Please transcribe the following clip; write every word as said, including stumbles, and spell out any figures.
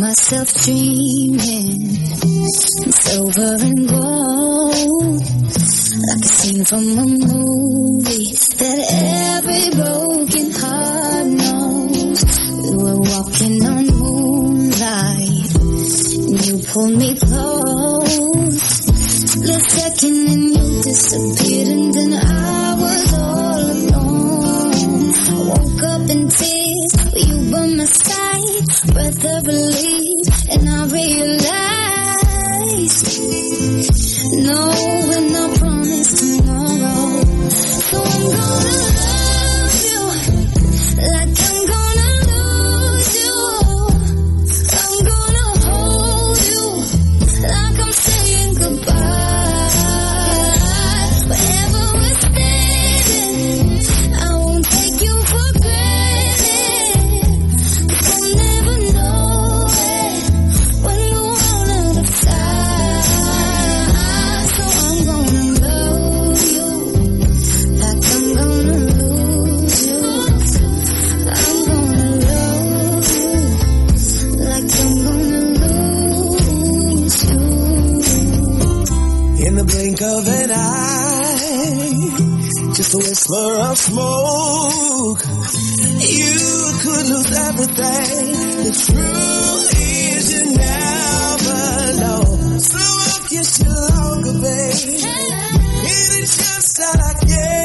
myself dreaming, silver and gold, like a scene from a movie that every broken heart knows. We were walking on moonlight, and you pulled me close. Split second and you disappeared, and then I was all alone. I woke up in tears, but you by my side, breath of relief, and I realized, no, we're not promised tomorrow. So I'm gonna love you like I'm gonna lose you. I'm gonna hold you like I'm saying goodbye. Wherever we're standing, I won't take you for granted. I'll never know it when we're on the other side. So I'm gonna love you like I'm gonna lose you. I'm gonna love you like I'm gonna lose you. In the blink of an eye, just a whisper of smoke, you could lose everything. The truth is you never know. So I'll kiss you longer, babe. Any chance that I get.